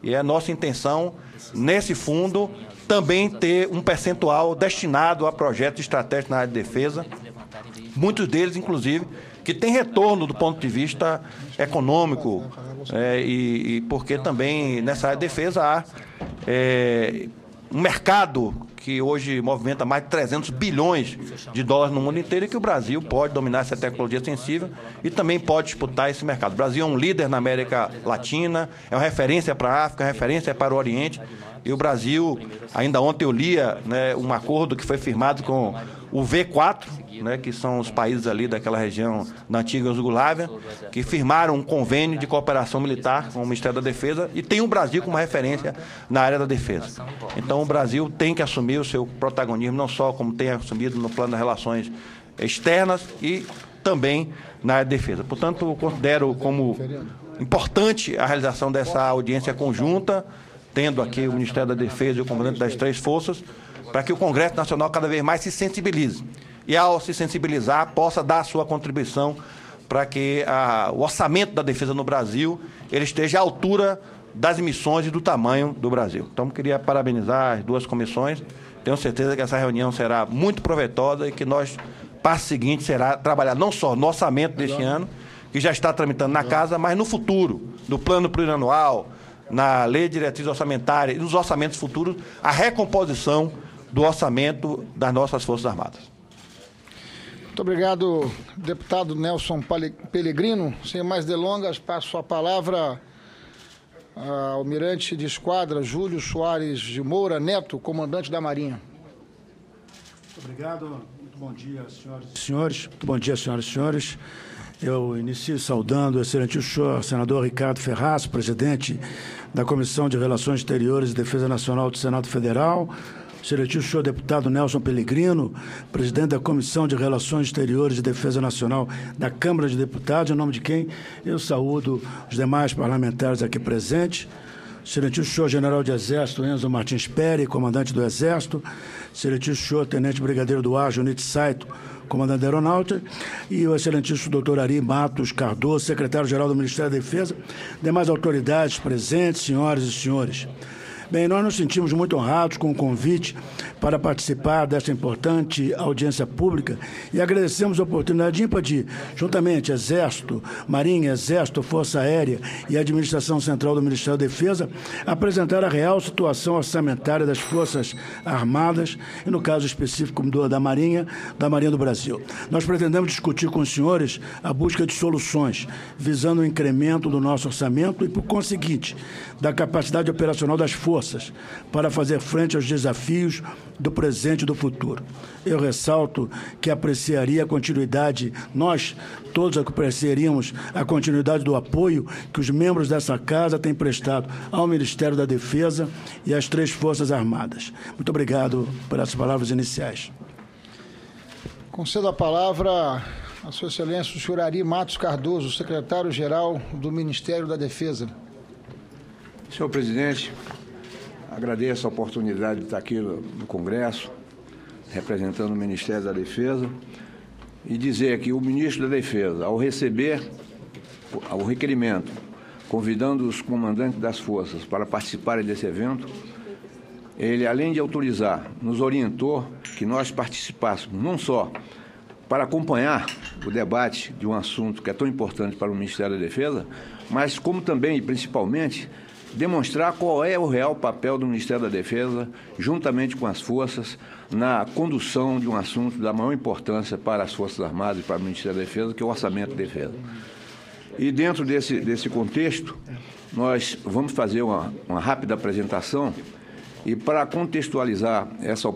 E é nossa intenção, nesse fundo, também ter um percentual destinado a projetos estratégicos na área de defesa, muitos deles, inclusive, que têm retorno do ponto de vista econômico, e porque também nessa área de defesa há um mercado que hoje movimenta mais de 300 bilhões de dólares no mundo inteiro e que o Brasil pode dominar essa tecnologia sensível e também pode disputar esse mercado. O Brasil é um líder na América Latina, é uma referência para a África, é uma referência para o Oriente. E o Brasil, ainda ontem eu lia, né, um acordo que foi firmado com o V4, né, que são os países ali daquela região da antiga Iugoslávia, que firmaram um convênio de cooperação militar com o Ministério da Defesa e tem o Brasil como referência na área da defesa. Então o Brasil tem que assumir o seu protagonismo, não só como tem assumido no plano das relações externas e também na área de defesa. Portanto, eu considero como importante a realização dessa audiência conjunta, tendo aqui o Ministério da Defesa e o comandante das três forças, para que o Congresso Nacional cada vez mais se sensibilize. E, ao se sensibilizar, possa dar a sua contribuição para que o orçamento da defesa no Brasil ele esteja à altura das missões e do tamanho do Brasil. Então, queria parabenizar as duas comissões. Tenho certeza que essa reunião será muito proveitosa e que nós, passo seguinte, será trabalhar não só no orçamento deste ano, que já está tramitando na casa, mas no futuro, no plano plurianual, na lei de diretriz orçamentária e nos orçamentos futuros, a recomposição do orçamento das nossas Forças Armadas. Muito obrigado, deputado Nelson Pellegrino. Sem mais delongas, passo a palavra ao almirante de esquadra Júlio Soares de Moura Neto, comandante da Marinha. Muito obrigado. Muito bom dia, senhoras e senhores. Muito bom dia, senhoras e senhores. Eu inicio saudando o excelentíssimo senador Ricardo Ferraz, presidente da Comissão de Relações Exteriores e Defesa Nacional do Senado Federal, excelentíssimo deputado Nelson Pellegrino, presidente da Comissão de Relações Exteriores e Defesa Nacional da Câmara de Deputados, em nome de quem eu saúdo os demais parlamentares aqui presentes, excelentíssimo general de Exército Enzo Martins Peri, comandante do Exército, excelentíssimo tenente brigadeiro do ar Junite Saito, comandante da Aeronáutica, e o excelentíssimo doutor Ari Matos Cardoso, secretário-geral do Ministério da Defesa, demais autoridades presentes, senhoras e senhores. Bem, nós nos sentimos muito honrados com o convite para participar desta importante audiência pública e agradecemos a oportunidade ímpar de, juntamente, Exército, Marinha, Exército, Força Aérea e Administração Central do Ministério da Defesa, apresentar a real situação orçamentária das Forças Armadas e, no caso específico da Marinha do Brasil. Nós pretendemos discutir com os senhores a busca de soluções, visando o incremento do nosso orçamento e, por conseguinte, da capacidade operacional das forças para fazer frente aos desafios do presente e do futuro. Eu ressalto que apreciaria a continuidade, nós todos apreciaríamos a continuidade do apoio que os membros dessa casa têm prestado ao Ministério da Defesa e às três Forças Armadas. Muito obrigado por essas palavras iniciais. Concedo a palavra a Sua Excelência, o senhor Ari Matos Cardoso, secretário-geral do Ministério da Defesa. Senhor presidente, agradeço a oportunidade de estar aqui no Congresso, representando o Ministério da Defesa, e dizer que o ministro da Defesa, ao receber o requerimento, convidando os comandantes das forças para participarem desse evento, ele, além de autorizar, nos orientou que nós participássemos não só para acompanhar o debate de um assunto que é tão importante para o Ministério da Defesa, mas como também e principalmente demonstrar qual é o real papel do Ministério da Defesa, juntamente com as forças, na condução de um assunto da maior importância para as Forças Armadas e para o Ministério da Defesa, que é o orçamento de defesa. E dentro desse contexto, nós vamos fazer uma rápida apresentação e, para contextualizar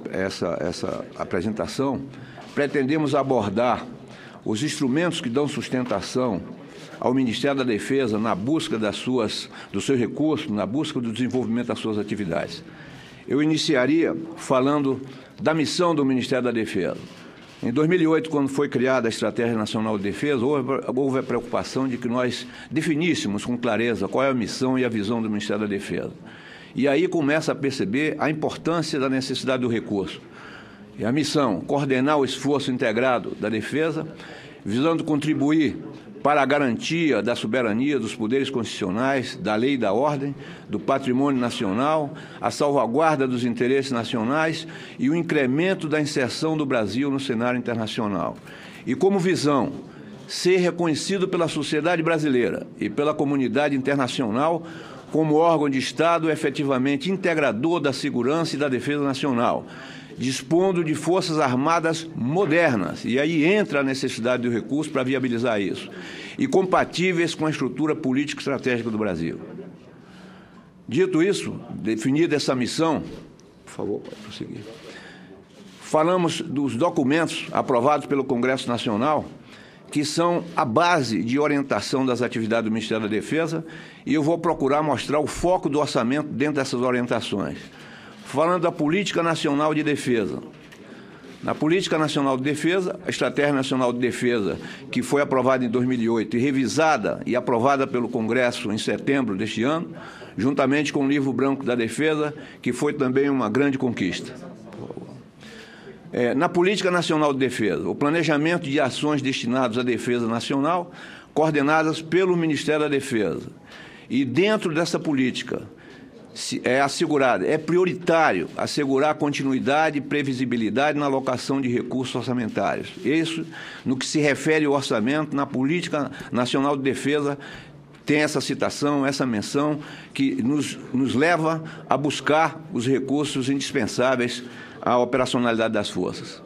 essa apresentação, pretendemos abordar os instrumentos que dão sustentação ao Ministério da Defesa na busca dos seus recursos, na busca do desenvolvimento das suas atividades. Eu iniciaria falando da missão do Ministério da Defesa. Em 2008, quando foi criada a Estratégia Nacional de Defesa, houve a preocupação de que nós definíssemos com clareza qual é a missão e a visão do Ministério da Defesa. E aí começa a perceber a importância da necessidade do recurso. E a missão, coordenar o esforço integrado da defesa, visando contribuir para a garantia da soberania dos poderes constitucionais, da lei e da ordem, do patrimônio nacional, a salvaguarda dos interesses nacionais e o incremento da inserção do Brasil no cenário internacional. E como visão, ser reconhecido pela sociedade brasileira e pela comunidade internacional como órgão de Estado efetivamente integrador da segurança e da defesa nacional, dispondo de forças armadas modernas, e aí entra a necessidade do recurso para viabilizar isso, e compatíveis com a estrutura política e estratégica do Brasil. Dito isso, definida essa missão, por favor, pode prosseguir. Falamos dos documentos aprovados pelo Congresso Nacional, que são a base de orientação das atividades do Ministério da Defesa, e eu vou procurar mostrar o foco do orçamento dentro dessas orientações. Falando da Política Nacional de Defesa. Na Política Nacional de Defesa, a Estratégia Nacional de Defesa, que foi aprovada em 2008 e revisada e aprovada pelo Congresso em setembro deste ano, juntamente com o Livro Branco da Defesa, que foi também uma grande conquista. Na Política Nacional de Defesa, o planejamento de ações destinadas à defesa nacional, coordenadas pelo Ministério da Defesa. E dentro dessa política, é prioritário assegurar continuidade e previsibilidade na alocação de recursos orçamentários. Isso, no que se refere ao orçamento, na Política Nacional de Defesa, tem essa citação, essa menção, que nos leva a buscar os recursos indispensáveis à operacionalidade das forças.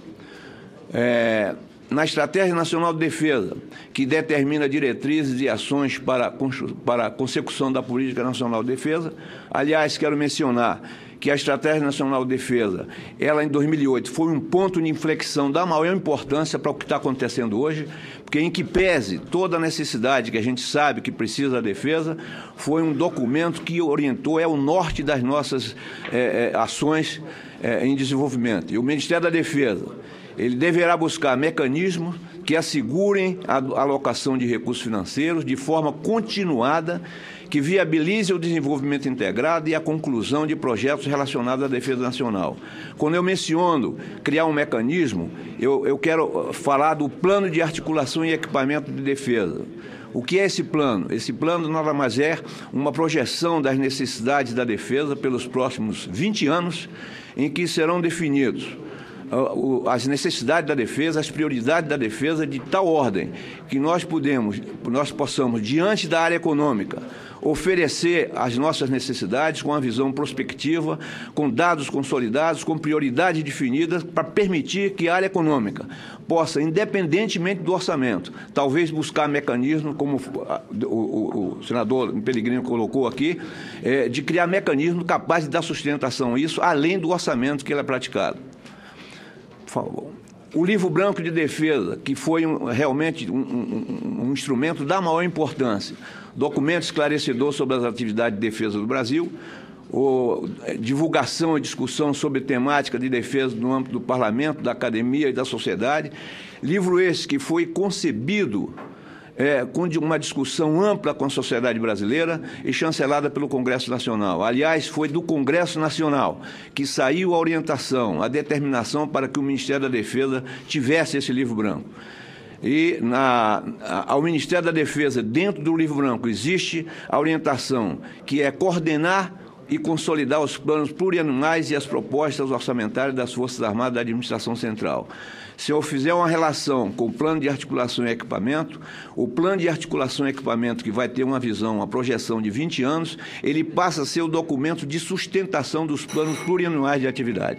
Na Estratégia Nacional de Defesa, que determina diretrizes e ações para a consecução da Política Nacional de Defesa. Aliás, quero mencionar que a Estratégia Nacional de Defesa, ela em 2008, foi um ponto de inflexão da maior importância para o que está acontecendo hoje, porque em que pese toda a necessidade que a gente sabe que precisa da defesa, foi um documento que orientou, é o norte das nossas ações em desenvolvimento. E o Ministério da Defesa, ele deverá buscar mecanismos que assegurem a alocação de recursos financeiros de forma continuada, que viabilize o desenvolvimento integrado e a conclusão de projetos relacionados à defesa nacional. Quando eu menciono criar um mecanismo, eu quero falar do plano de articulação e equipamento de defesa. O que é esse plano? Esse plano nada mais é uma projeção das necessidades da defesa pelos próximos 20 anos, em que serão definidos as necessidades da defesa, as prioridades da defesa de tal ordem que nós possamos, diante da área econômica, oferecer as nossas necessidades com uma visão prospectiva, com dados consolidados, com prioridades definidas, para permitir que a área econômica possa, independentemente do orçamento, talvez buscar mecanismos, como o senador Pellegrino colocou aqui, de criar mecanismos capazes de dar sustentação a isso, além do orçamento que ele é praticado. Por favor. O Livro Branco de Defesa, que foi realmente um instrumento da maior importância, documento esclarecedor sobre as atividades de defesa do Brasil, divulgação e discussão sobre temática de defesa no âmbito do Parlamento, da academia e da sociedade. Livro esse que foi concebido com uma discussão ampla com a sociedade brasileira e chancelada pelo Congresso Nacional. Aliás, foi do Congresso Nacional que saiu a orientação, a determinação para que o Ministério da Defesa tivesse esse livro branco. E ao Ministério da Defesa, dentro do livro branco, existe a orientação que é coordenar e consolidar os planos plurianuais e as propostas orçamentárias das Forças Armadas da Administração Central. Se eu fizer uma relação com o plano de articulação e equipamento, o plano de articulação e equipamento, que vai ter uma visão, uma projeção de 20 anos, ele passa a ser o documento de sustentação dos planos plurianuais de atividade.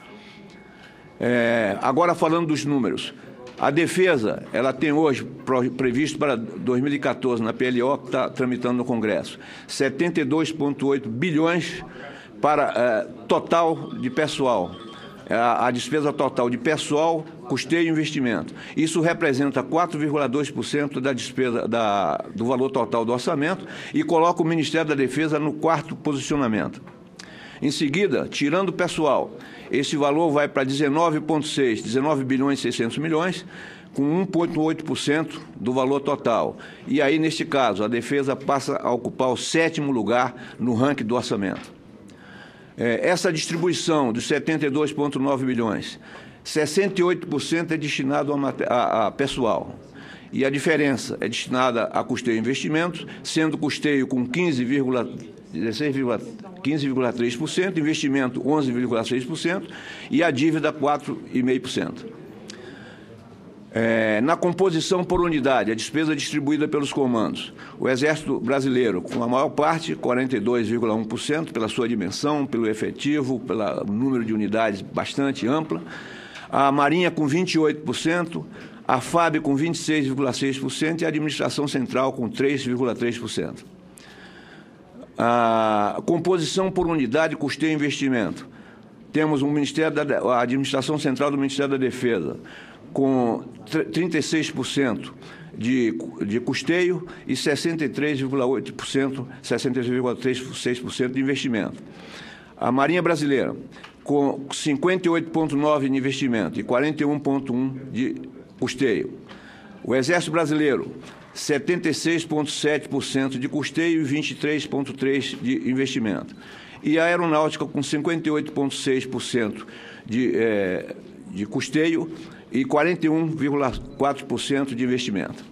Agora, falando dos números. A defesa, ela tem hoje previsto para 2014, na PLO, que está tramitando no Congresso, 72,8 bilhões para total de pessoal. A despesa total de pessoal, custeio e investimento. Isso representa 4,2% da despesa do valor total do orçamento e coloca o Ministério da Defesa no quarto posicionamento. Em seguida, tirando o pessoal, esse valor vai para 19 bilhões e 600 milhões, com 1,8% do valor total. E aí, neste caso, a defesa passa a ocupar o 7º lugar no ranking do orçamento. Essa distribuição dos 72,9 bilhões, 68% é destinado a pessoal. e a diferença é destinada a custeio e investimentos, sendo custeio com 15,3%, investimento 11,6% e a dívida 4,5%. Na composição por unidade, a despesa distribuída pelos comandos. O Exército Brasileiro, com a maior parte, 42,1%, pela sua dimensão, pelo efetivo, pelo número de unidades bastante ampla. A Marinha, com 28%, a FAB, com 26,6% e a Administração Central, com 3,3%. A composição por unidade, custeio e investimento. Temos a Administração Central do Ministério da Defesa, com 36% de custeio e 63,8%, 63,36% de investimento. A Marinha Brasileira, com 58,9% de investimento e 41,1% de custeio. O Exército Brasileiro, 76,7% de custeio e 23,3% de investimento. E a Aeronáutica, com 58,6% de custeio e 41,4% de investimento.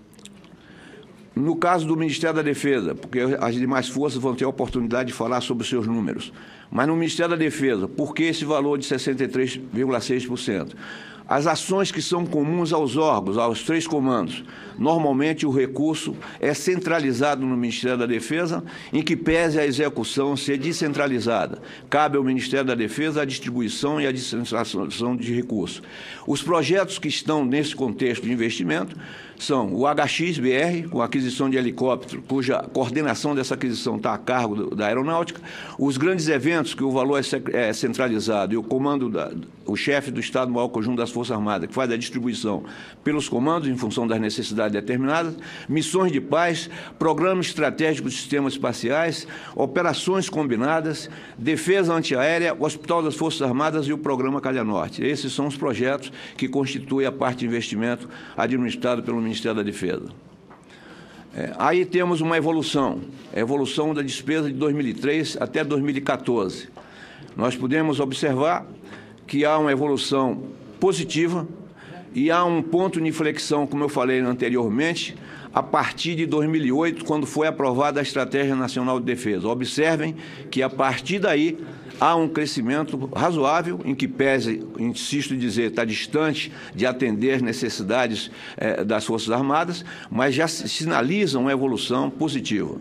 No caso do Ministério da Defesa, porque as demais forças vão ter a oportunidade de falar sobre os seus números, mas no Ministério da Defesa, por que esse valor de 63,6%? As ações que são comuns aos órgãos, aos 3 comandos, normalmente o recurso é centralizado no Ministério da Defesa, em que pese a execução ser descentralizada. Cabe ao Ministério da Defesa a distribuição e a descentralização de recursos. Os projetos que estão nesse contexto de investimento são o HX-BR, com a aquisição de helicóptero, cuja coordenação dessa aquisição está a cargo da Aeronáutica, os grandes eventos, que o valor é centralizado, e o comando, o chefe do Estado-Maior Conjunto das Forças Armadas, que faz a distribuição pelos comandos, em função das necessidades determinadas, missões de paz, programas estratégicos de sistemas espaciais, operações combinadas, defesa antiaérea, Hospital das Forças Armadas e o Programa Calha Norte. Esses são os projetos que constituem a parte de investimento administrado pelo Ministério da Defesa. Aí temos uma evolução, a evolução da despesa de 2003 até 2014. Nós podemos observar que há uma evolução positiva e há um ponto de inflexão, como eu falei anteriormente, a partir de 2008, quando foi aprovada a Estratégia Nacional de Defesa. Observem que, a partir daí, há um crescimento razoável, em que pese, insisto em dizer, está distante de atender necessidades das Forças Armadas, mas já sinaliza uma evolução positiva.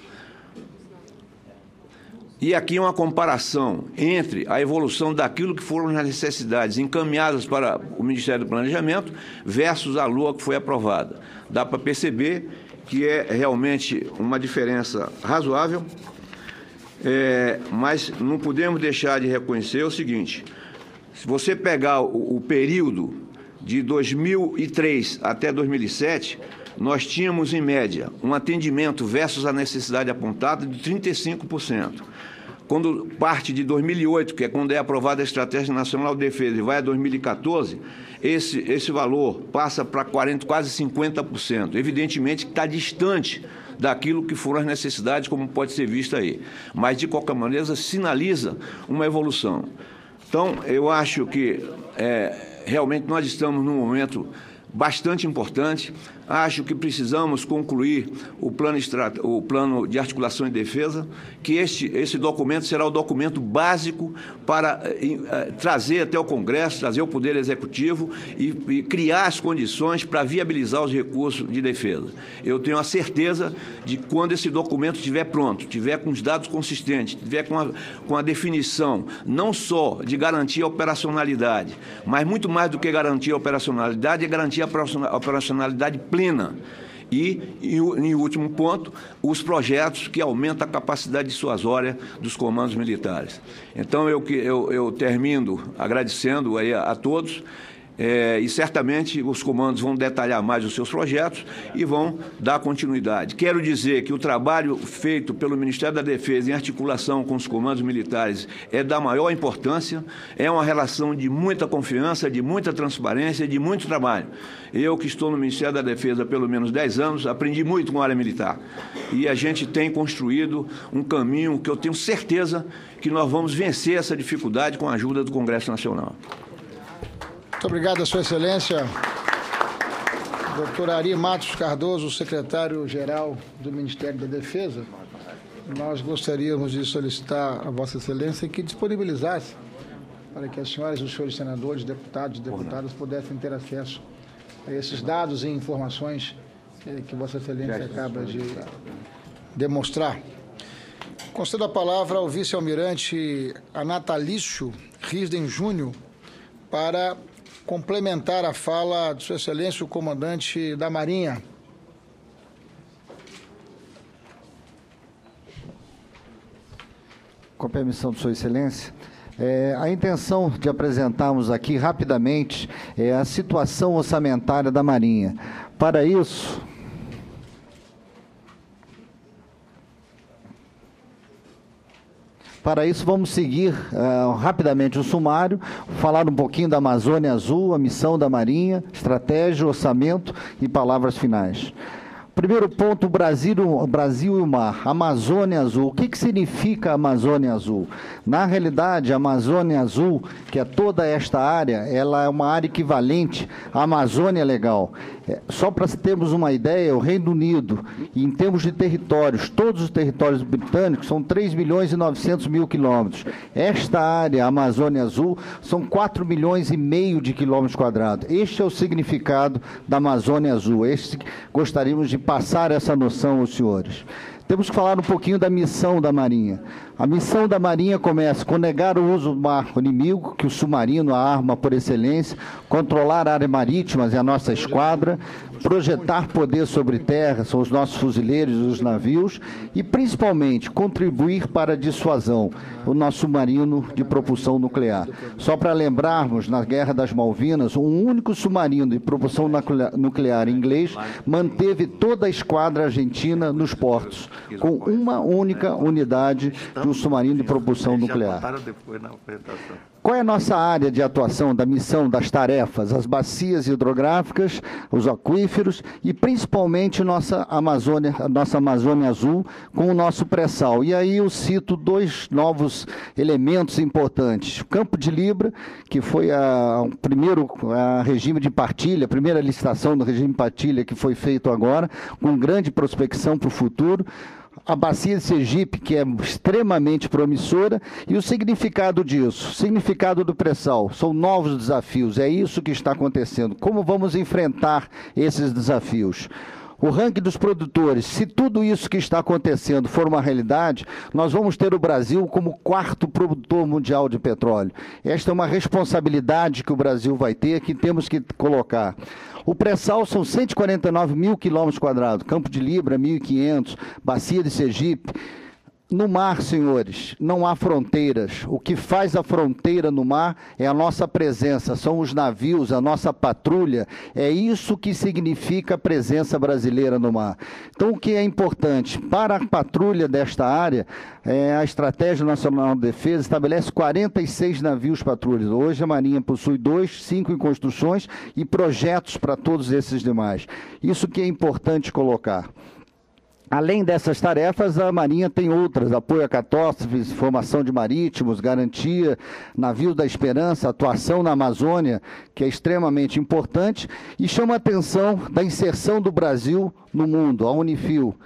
E aqui uma comparação entre a evolução daquilo que foram as necessidades encaminhadas para o Ministério do Planejamento versus a LOA que foi aprovada. Dá para perceber que é realmente uma diferença razoável, mas não podemos deixar de reconhecer o seguinte: se você pegar o período de 2003 até 2007, nós tínhamos, em média, um atendimento versus a necessidade apontada de 35%. Quando parte de 2008, que é quando é aprovada a Estratégia Nacional de Defesa, e vai a 2014, esse valor passa para quase 50%. Evidentemente que está distante daquilo que foram as necessidades, como pode ser visto aí. Mas, de qualquer maneira, sinaliza uma evolução. Então, eu acho que realmente nós estamos num momento bastante importante. Acho que precisamos concluir o plano de articulação e defesa, que esse documento será o documento básico para trazer até o Congresso, trazer o Poder Executivo e criar as condições para viabilizar os recursos de defesa. Eu tenho a certeza de que, quando esse documento estiver pronto, estiver com os dados consistentes, estiver com a definição não só de garantir a operacionalidade, mas muito mais do que garantir a operacionalidade, é garantir a operacionalidade plena. E, em último ponto, os projetos que aumentam a capacidade dissuasória dos comandos militares. Então, eu termino agradecendo aí a todos, e certamente os comandos vão detalhar mais os seus projetos e vão dar continuidade. Quero dizer que o trabalho feito pelo Ministério da Defesa em articulação com os comandos militares é da maior importância, é uma relação de muita confiança, de muita transparência, de muito trabalho. Eu, que estou no Ministério da Defesa há pelo menos 10 anos, aprendi muito com a área militar. E a gente tem construído um caminho que eu tenho certeza que nós vamos vencer essa dificuldade com a ajuda do Congresso Nacional. Muito obrigado, Sua Excelência. Dr. Ari Matos Cardoso, secretário-geral do Ministério da Defesa, nós gostaríamos de solicitar a Vossa Excelência que disponibilizasse para que as senhoras e os senhores senadores, deputados e deputadas pudessem ter acesso a esses dados e informações que Vossa Excelência acaba de demonstrar. Concedo a palavra ao vice-almirante Anatalício Risden Júnior para complementar a fala de Sua Excelência, o comandante da Marinha. Com a permissão de Sua Excelência, a intenção de apresentarmos aqui rapidamente a situação orçamentária da Marinha. Para isso, vamos seguir rapidamente o sumário, falar um pouquinho da Amazônia Azul, a missão da Marinha, estratégia, orçamento e palavras finais. Primeiro ponto, o Brasil e o mar. Amazônia Azul. O que significa Amazônia Azul? Na realidade, a Amazônia Azul, que é toda esta área, ela é uma área equivalente à Amazônia Legal. Só para termos uma ideia, o Reino Unido, em termos de territórios, todos os territórios britânicos são 3.900.000 quilômetros. Esta área, a Amazônia Azul, são 4,5 milhões de quilômetros quadrados. Este é o significado da Amazônia Azul. Gostaríamos de passar essa noção aos senhores. Temos que falar um pouquinho da missão da Marinha. A missão da Marinha começa com negar o uso do mar inimigo, que o submarino, a arma por excelência, controlar áreas marítimas e a nossa esquadra, projetar poder sobre terra, são os nossos fuzileiros e os navios, e principalmente contribuir para a dissuasão, o nosso submarino de propulsão nuclear. Só para lembrarmos, na Guerra das Malvinas, um único submarino de propulsão nuclear inglês manteve toda a esquadra argentina nos portos, com uma única unidade de um submarino de propulsão nuclear. Qual é a nossa área de atuação, da missão, das tarefas? As bacias hidrográficas, os aquíferos e principalmente nossa Amazônia Azul com o nosso pré-sal. E aí eu cito dois novos elementos importantes. O Campo de Libra, que foi o primeiro regime de partilha, a primeira licitação do regime de partilha que foi feito agora, com grande prospecção para o futuro. A bacia de Sergipe, que é extremamente promissora, e o significado disso, o significado do pré-sal, são novos desafios, é isso que está acontecendo. Como vamos enfrentar esses desafios? O ranking dos produtores, se tudo isso que está acontecendo for uma realidade, nós vamos ter o Brasil como 4º produtor mundial de petróleo. Esta é uma responsabilidade que o Brasil vai ter, que temos que colocar. O pré-sal são 149.000 quilômetros quadrados, Campo de Libra, 1.500, Bacia de Sergipe. No mar, senhores, não há fronteiras. O que faz a fronteira no mar é a nossa presença, são os navios, a nossa patrulha. É isso que significa a presença brasileira no mar. Então, o que é importante? Para a patrulha desta área, a Estratégia Nacional de Defesa estabelece 46 navios patrulhas. Hoje a Marinha possui 5 em construções e projetos para todos esses demais. Isso que é importante colocar. Além dessas tarefas, a Marinha tem outras, apoio a catástrofes, formação de marítimos, garantia, navio da esperança, atuação na Amazônia, que é extremamente importante, e chama a atenção da inserção do Brasil no mundo, a Unifil.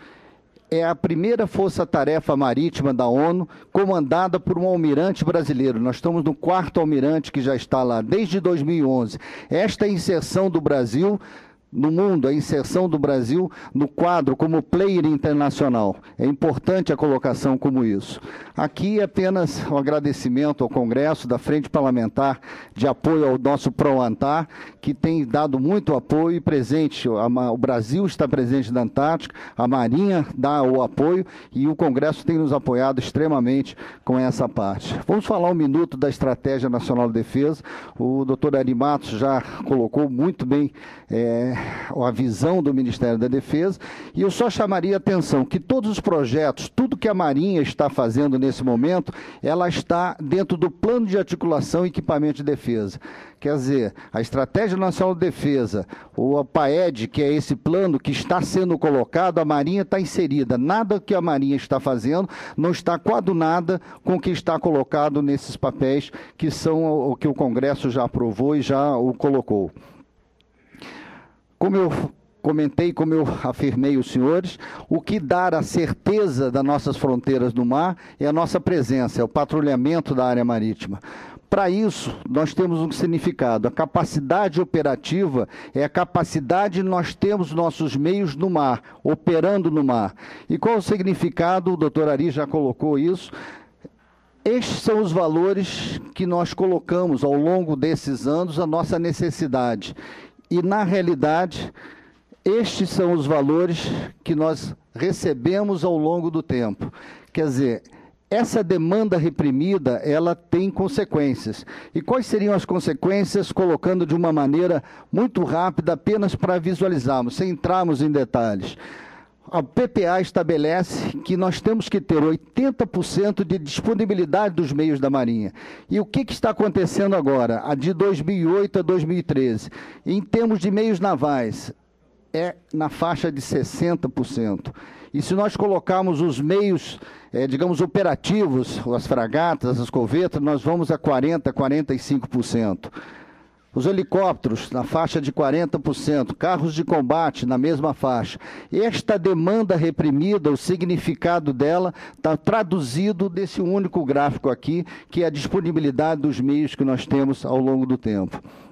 É a primeira força-tarefa marítima da ONU, comandada por um almirante brasileiro. Nós estamos no 4º almirante que já está lá, desde 2011. Esta inserção do Brasil no mundo, a inserção do Brasil no quadro como player internacional. É importante a colocação como isso. Aqui é apenas um agradecimento ao Congresso da Frente Parlamentar de apoio ao nosso PROANTAR, que tem dado muito apoio e presente. O Brasil está presente na Antártica, a Marinha dá o apoio e o Congresso tem nos apoiado extremamente com essa parte. Vamos falar um minuto da Estratégia Nacional de Defesa. O doutor Ari Matos já colocou muito bem a visão do Ministério da Defesa, e eu só chamaria a atenção que todos os projetos, tudo que a Marinha está fazendo nesse momento, ela está dentro do plano de articulação e equipamento de defesa. Quer dizer, a Estratégia Nacional de Defesa, ou a PAED, que é esse plano que está sendo colocado, a Marinha está inserida. Nada que a Marinha está fazendo não está coadunada com o que está colocado nesses papéis, que são o que o Congresso já aprovou e já o colocou. Como eu comentei, como eu afirmei aos senhores, o que dá a certeza das nossas fronteiras no mar é a nossa presença, é o patrulhamento da área marítima. Para isso, nós temos um significado. A capacidade operativa é a capacidade de nós termos nossos meios no mar, operando no mar. E qual o significado? O doutor Ari já colocou isso. Estes são os valores que nós colocamos ao longo desses anos, a nossa necessidade. E, na realidade, estes são os valores que nós recebemos ao longo do tempo. Quer dizer, essa demanda reprimida, ela tem consequências. E quais seriam as consequências, colocando de uma maneira muito rápida, apenas para visualizarmos, sem entrarmos em detalhes? A PPA estabelece que nós temos que ter 80% de disponibilidade dos meios da Marinha. E o que está acontecendo agora? A de 2008 a 2013. Em termos de meios navais, é na faixa de 60%. E se nós colocarmos os meios, digamos, operativos, as fragatas, as corvetas, nós vamos a 40%, 45%. Os helicópteros, na faixa de 40%, carros de combate, na mesma faixa. Esta demanda reprimida, o significado dela, está traduzido nesse único gráfico aqui, que é a disponibilidade dos meios que nós temos ao longo do tempo.